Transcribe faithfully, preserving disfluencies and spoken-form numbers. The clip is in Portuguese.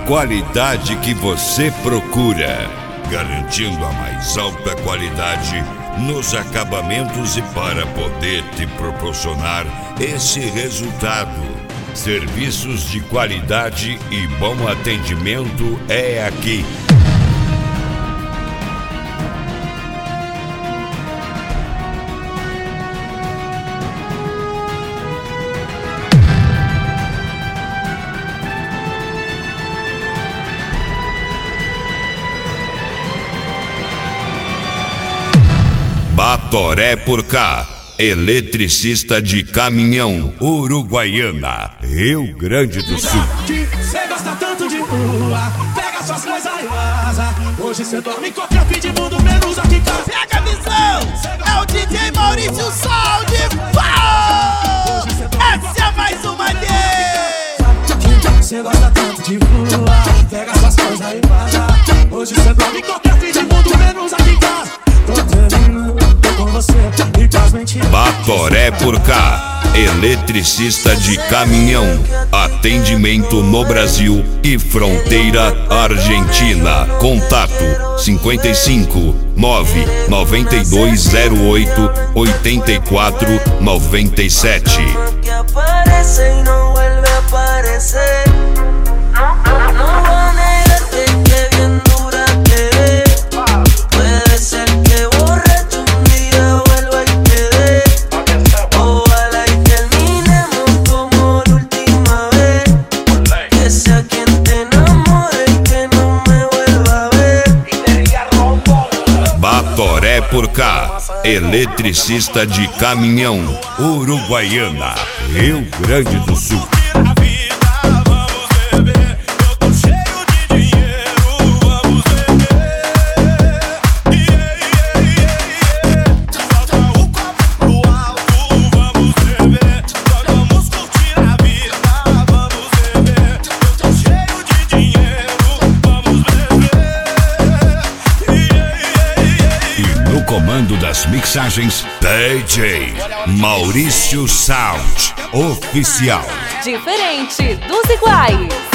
qualidade que você procura, garantindo a mais alta qualidade nos acabamentos e para poder te proporcionar esse resultado. Serviços de qualidade e bom atendimento é aqui. Batoré por cá, eletricista de caminhão, Uruguaiana, Rio Grande do Sul. Cê gosta tanto de rua, pega suas coisas e vaza. Hoje cê dorme em qualquer fim de mundo, menos aqui em casa. Pega a visão, é o D J Maurício Sound. Pau! Essa é mais uma vez. Cê gosta tanto de rua, pega suas coisas e vaza. Hoje cê dorme em qualquer fim de mundo, menos aqui em casa. Tô terminando com você e com as mentiras. Batoré por cá, eletricista de caminhão, atendimento no Brasil e fronteira Argentina. Contato cinquenta e cinco, nove noventa e dois zero oito, oitenta e quatro noventa e sete. Que aparece e não vuelve a aparecer. No, no va a negarte que bien dura te ve. Puede ser que borracho un día vuelva y te dé. Ojalá y terminemos como la última vez. Que sea quien te enamore y que no me vuelva a ver. Batoré por cá, eletricista de caminhão, Uruguaiana, Rio Grande do Sul. Comando das mixagens, D J Maurício Sound Oficial. Diferente dos iguais.